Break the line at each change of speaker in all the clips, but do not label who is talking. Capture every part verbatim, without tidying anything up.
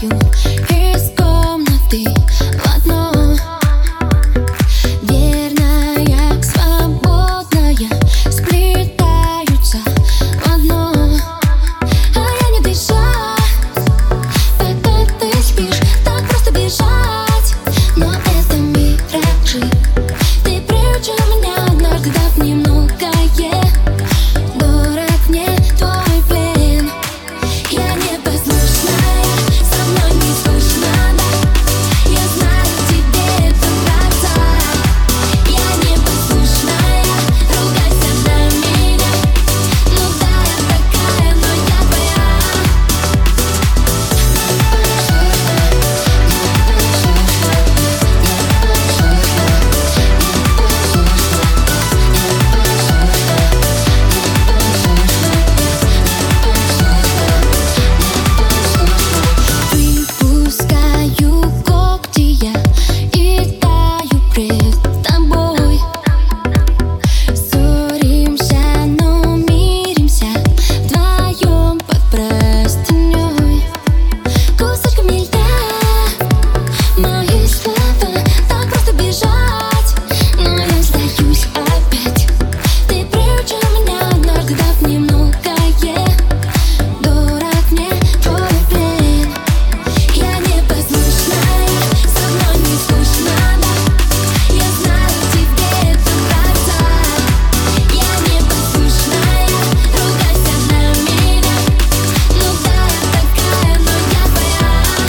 из комнаты в одно. Верная, свободная, сплетаются в одно. А я не дыша, пока ты спишь, так просто бежать. Но это миражи. Ты прячешь меня, однажды дав немногое. Дорог мне твой плен. Я непослушная, со мной не скучно, да. Я знаю, тебе это нравится. Я непослушная, ругайся на меня. Ну да, я такая, но я твоя. Выпускаю когти я и таю пред тобой. Ссоримся, но миримся вдвоем под простыней. Кусочками льда мои слова, так просто бежать. Но я сдаюсь опять. Ты прячешь меня, однажды дав немногое. Дорог мне твой плен. Я непослушная, со мной не скучно, да. Я знаю, тебе это нравится. Я непослушная, ругайся на меня. Ну да, я такая, но я твоя.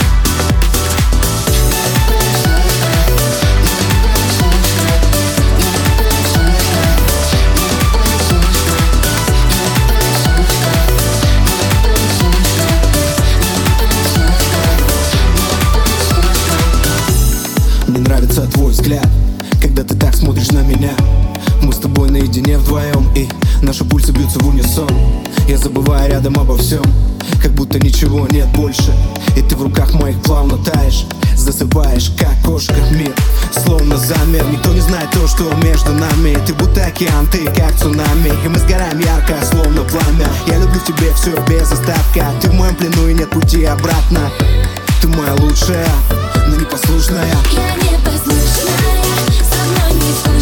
Мне нравится твой взгляд, когда ты так смотришь на меня. Мы с тобой наедине вдвоем, и наши пульсы бьются в унисон. Я забываю рядом обо всем, как будто ничего нет больше. И ты в руках моих плавно таешь, засыпаешь, как кошка в мир. Словно замер, никто не знает то, что между нами. Ты будто океан, ты как цунами, и мы сгораем ярко, словно пламя. Я люблю в тебе все без остатка. Ты в моем плену и нет пути обратно. Ты моя лучшая, но непослушная.
Я непослушная, со мной не скучно.